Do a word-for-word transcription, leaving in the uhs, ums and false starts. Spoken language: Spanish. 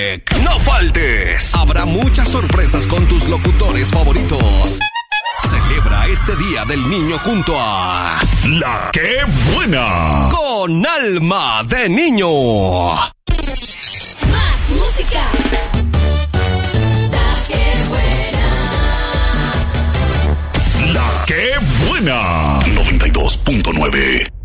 No faltes, habrá muchas sorpresas con tus locutores favoritos. Celebra este Día del Niño junto a La Que Buena, con alma de niño. Más música. La Que Buena. La Que Buena, noventa y dos punto nueve.